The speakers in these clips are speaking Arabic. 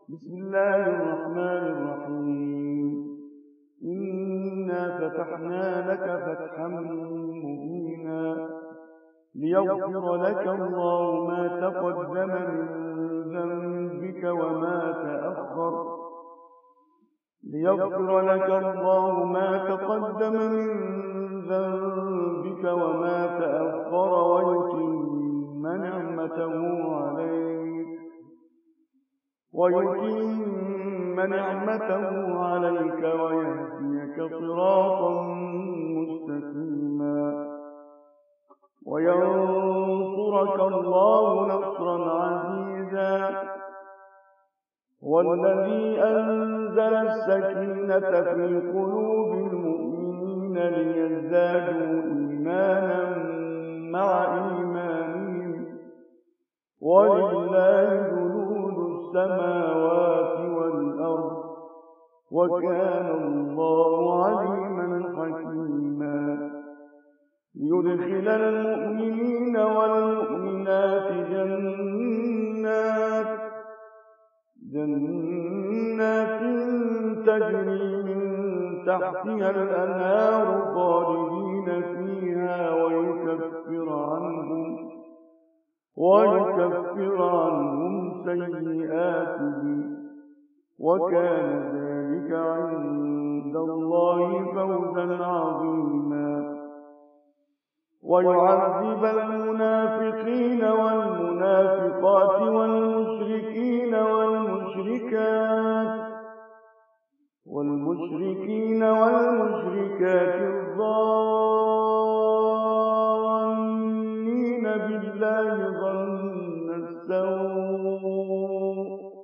بسم الله الرحمن الرحيم. إنا فتحنا لك فتحا مبينا ليغفر لك الله ما تقدم من ذنبك وما تأخر ويتم نعمته عليك ويهديك صراطا مستقيما وينصرك الله نصرا عزيزا. والذي أنزل السكينة في قلوب المؤمنين ليزدادوا إيمانا مع إيمانهم ولله جنود السماوات والأرض وكان الله عليما حكيما. ليدخل المؤمنين والمؤمنات جنات تجري من تحتها الأنهار خالدين فيها ويكفر عنهم سيئاتهم وكان ذلك عند الله فوزا عظيما. ويعذب المنافقين والمنافقات والمشركين والمشركات الظانين بالله ظن السوء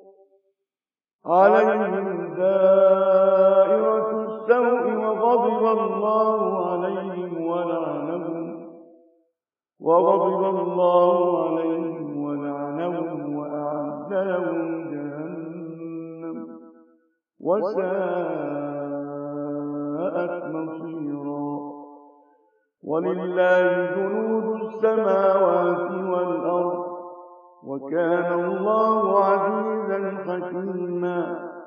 عليهم دائرة السوء وغضب الله عليهم ولعنهم وأعد لهم جهنم وساءت مصيرا. ولله جنود السماوات والأرض وكان الله عزيزا حكيما.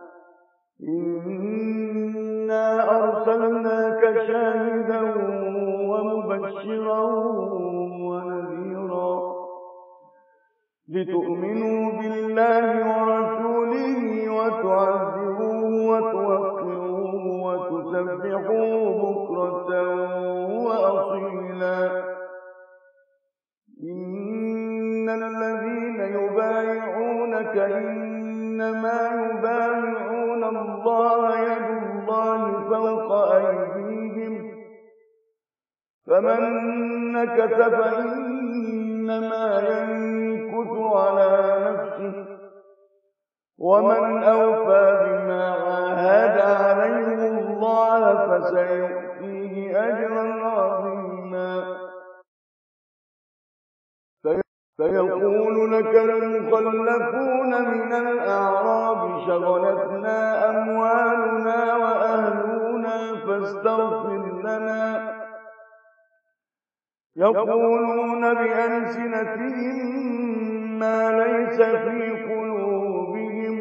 إنا أرسلناك شاهدا ومبشرا ونذيرا لتؤمنوا بالله ورسوله وتعزروه وتوقروه وتسبحوه بكرة وأصيلا. إن الذين يبايعونك إنما يبايعون الله يد الله فوق أيديهم فمن نكث فإنما ينكث على نفسه ومن أوفى بما عاهد عليه الله فسيؤتيه أجرا عظيما. فيقول لك المخلفون من الأعراب شغلتنا أموالنا وأهلنا فاستغفر لنا. يقولون بألسنتهم ما ليس في قلوبهم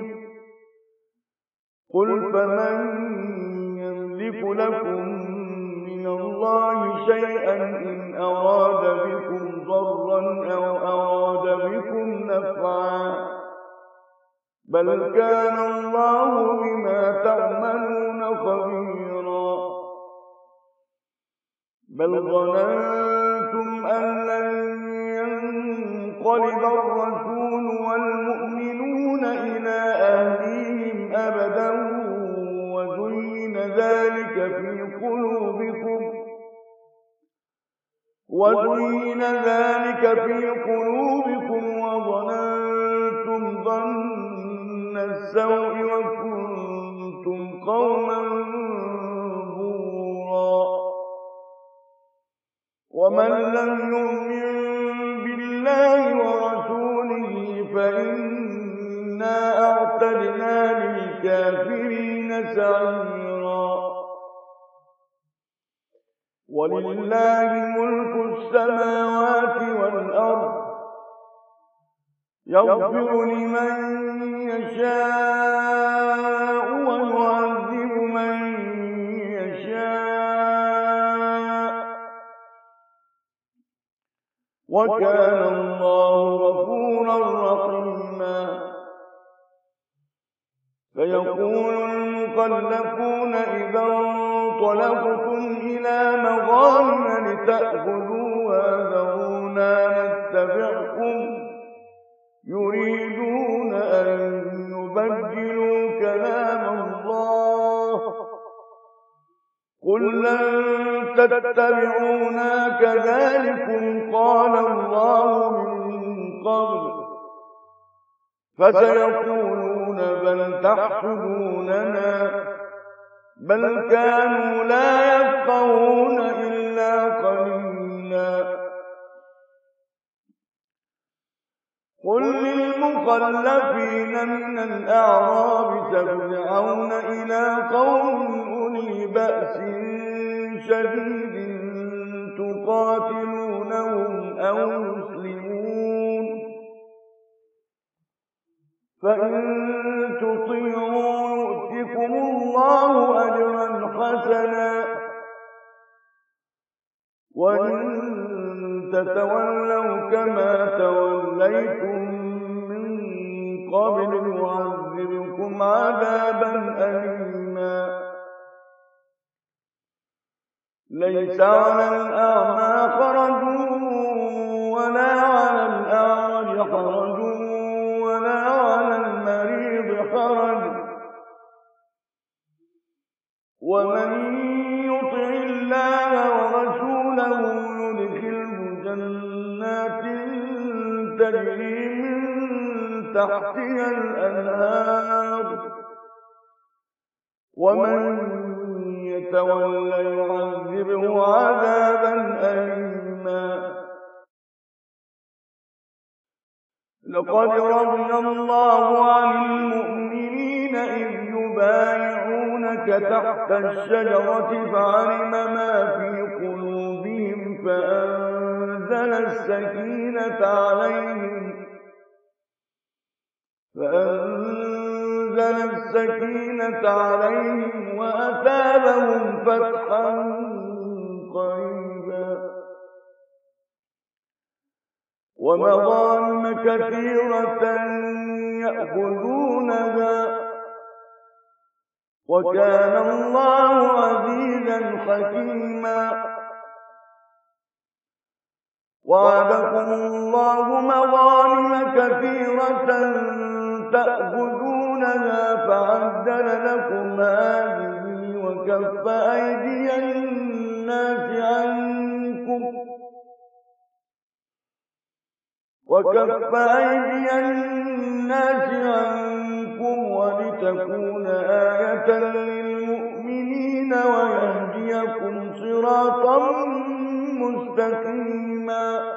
قل فمن يملك لكم من الله شيئا إن أراد بكم ضرا أو أراد بكم نفعا بل كان الله بما تعملون خبيرا. بل ظننتم أن لن ينقلب الرسول والمؤمنون إلى أهليهم أبدا وزين ذلك في قلوبكم وظننتم ظن السوء وكنتم قوما بورا. ومن لم يؤمن بالله ورسوله فإنا أعتدنا للكافرين سعيرا. ولله ملك السماوات والأرض يغفر لمن يشاء وكان الله غفورا رحيما. فيقول المخلفون إذا انطلقتم إلى مغانم لتأخذوها ذرونا نتبعكم يريدون أن يبدلوا كلام الله قل لن تتبعونا كذلكم قال الله من قبل فسيقولون بل تحسدوننا بل كانوا لا يفقهون إلا قليلا. قل للمخلفين من الأعراب تدعون إلى قوم أولي بأس شديد تقاتلونهم أو يسلمون فإن تطيعوا يؤتكم الله أجرا حسنا وإن تتولوا كما توليتم من قبل يعذبكم عذابا أليما. ليس على الأعمى حرج ولا على الأعرج حرج ولا على المريض حرج ومن يطع الله ورسوله يدخله جنات تجري من تحتها الأنهار ومن يتولى يعذبه عذابا أليما. لقد رضي الله عن المؤمنين إذ يبايعونك تحت الشجرة فعلم ما في قلوبهم فأنزل السكينة عليهم وأثابهم فتحا قريبا ومغانم كثيرة يأخذونها وكان الله عزيزا حكيما. وعدكم الله مغانم كثيرة تأخذونها فعجل لكم هذه وكف أيدي الناس عنكم ولتكون آية للمؤمنين ويهديكم صراطا مستقيما.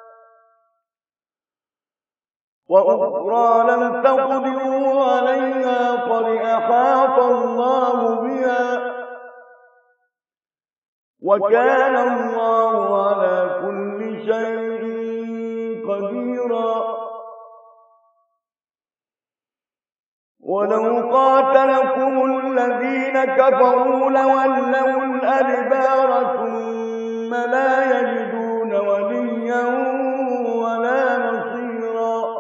وأخرى لم تقدروا عليها قد أحاط الله بها وكان الله على كل شيء قديرا. ولو قاتلكم الذين كفروا لولوا الأدبار ثم لا يجدون وليا ولا نصيرا.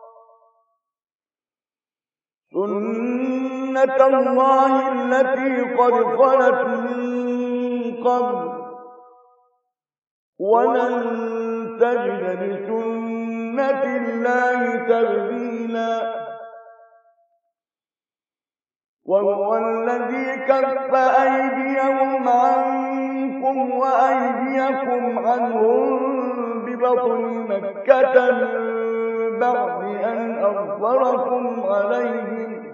سنة الله التي قد خلت من قبل ولن تجد لسنة الله تبديلا. وهو الذي كف أيديهم عنكم وأيديكم عنهم ببطن مكة من بعد أن أظفركم عليهم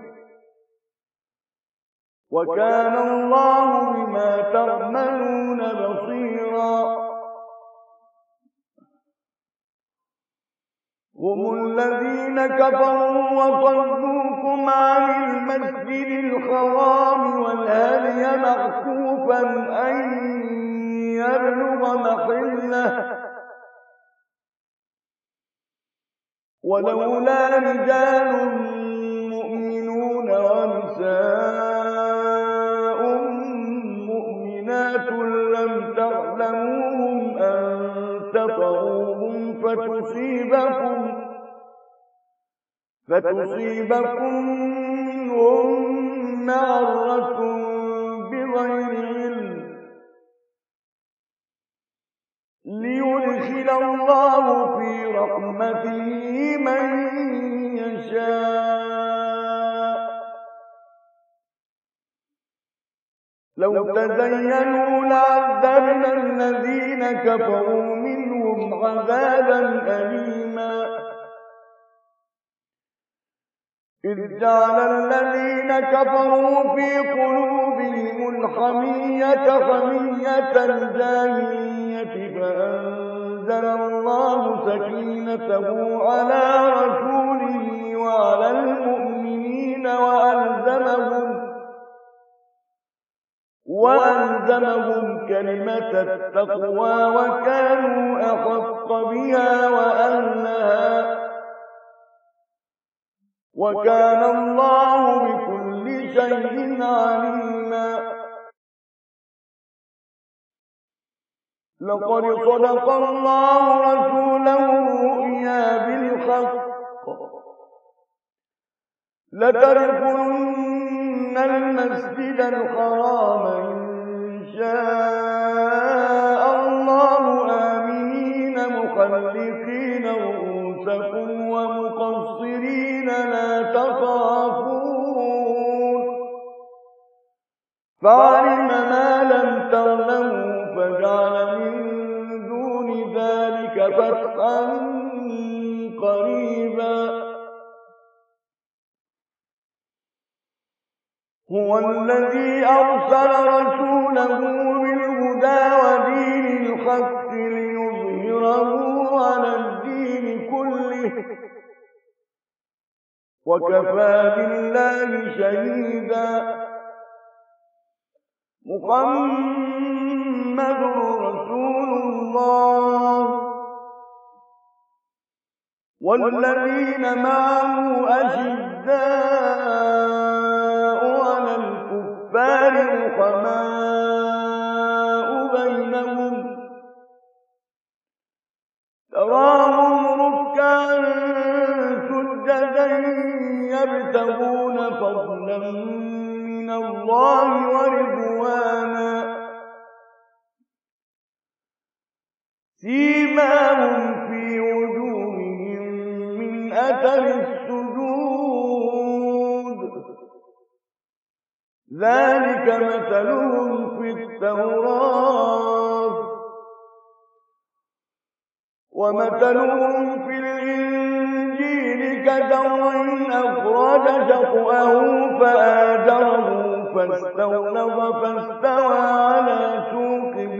وكان الله بما تعملون بصيرا. هم الذين كفروا وصدوكم عن المسجد الحرام والهدي معكوفا أن يبلغ محله ولولا رجال مؤمنون ونساء مؤمنات لم تعلموهم أن تطعوهم فتصيبكم منهم معرة بغير علم ليدخل الله في رحمته من يشاء. لو تزينوا لعذبنا الذين كفروا منهم عذابا أليما إذ جعل الذين كفروا في قلوبهم الحمية حمية الجاهلية فأنزل الله سكينته على رسوله وعلى المؤمنين وألزمهم كلمة التقوى وكانوا أحق بها وأهلها وكان الله بكل شيء عليما. لقد صدق الله رسوله الرؤيا بالحق لتدخلن المسجد الحرام إن شاء الله آمنين محلقين رؤوسكم ومقصرين لا تخافون فعلم ما لم تعلموا فجعل من دون ذلك فتحا قريبا. هو الذي أرسل رسوله بالهدى ودين الحق ليظهره على الدين كله وكفى بالله شهيدا. محمد رسول الله والذين معه أشداء على الكفار رحماء بينهم تراهم ركعا سجدا يبتغون فضلا من الله ورضوانا سيماهم في وجوههم من أثر السجود ذلك مثلهم في التوراة ومثلهم في الإنجيل كزرع أخرج شطأه فآزره فاستغلظ فاستوى على سوقه